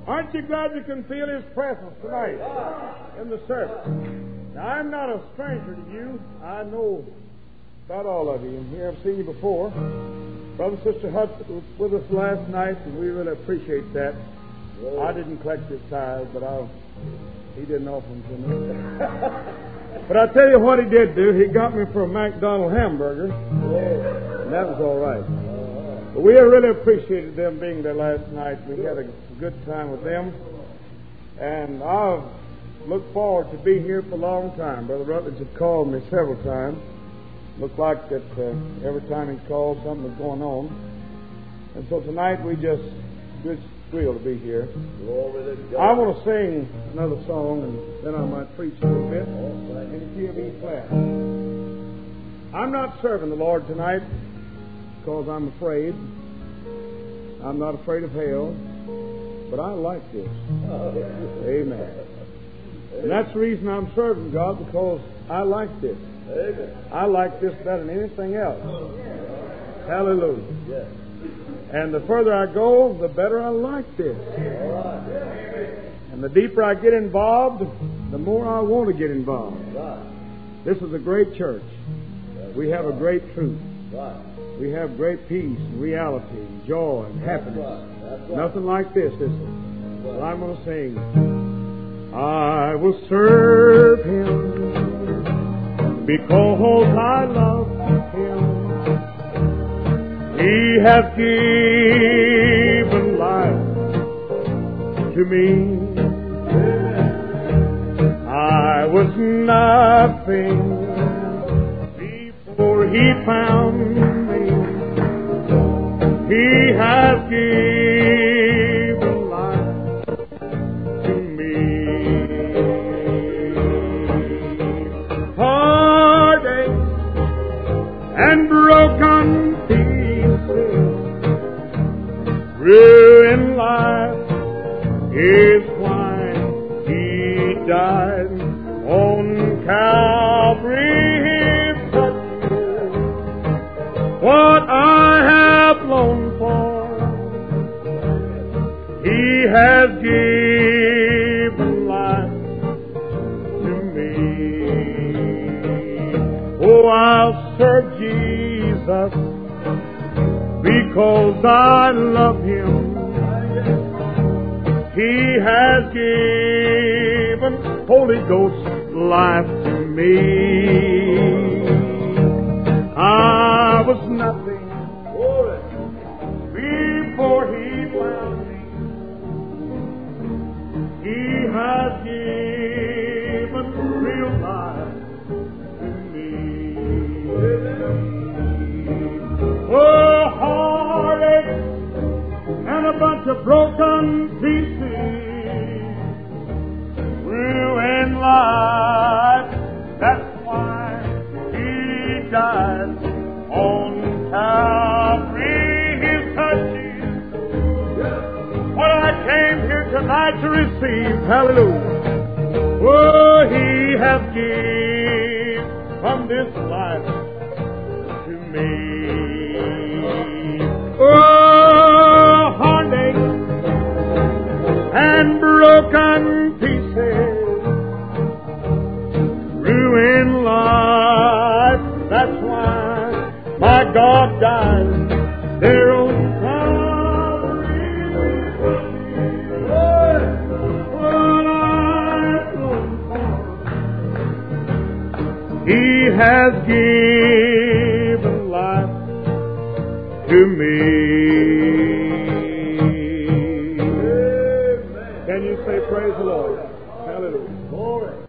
Aren't you glad you can feel His presence tonight in the service? Now, I'm not a stranger to you. I know about all of you in here. I've seen you before. Brother and Sister Hudson was with us last night, and we really appreciate that. I didn't collect his tithes, but he didn't offer them to me. But I tell you what he did do. He got me for a McDonald's hamburger, and that was all right. But we really appreciated them being there last night. We had a good time with them, and I've looked forward to be here for a long time. Brother Rutledge had called me several times. Looked like that every time he called, something was going on. And so tonight we just thrilled to be here. I want to sing another song, and then I might preach a little bit in the key of E flat. I'm not serving the Lord tonight because I'm afraid. I'm not afraid of hell, but I like this. Amen. And that's the reason I'm serving God, because I like this. I like this better than anything else. Hallelujah. And the further I go, the better I like this. And the deeper I get involved, the more I want to get involved. This is a great church. We have a great truth. We have great peace and reality and joy and happiness. Nothing like this, is it? Well, I'm going to sing. I will serve Him because I love Him. He has given life to me. I was nothing before He found me. He has given life to me. Heartache and broken pieces, ruined life is why He died on Calvary. His touches, what I have longed for, He has given life to me. Oh, I'll serve Jesus because I love Him. He has given Holy Ghost life to me. I was nothing before He found me. He has given real life to me. Oh, heartache and a bunch of broken pieces, ruined life. That's why He died on Calvary. His touches, what I came here tonight to receive. Hallelujah. Oh, He has given from this life to me. Oh, heartache and broken pieces, ruined life. That's why my God died there on Calvary. What I've longed for, He has given life to me. Can you say praise the Lord? Hallelujah. Glory.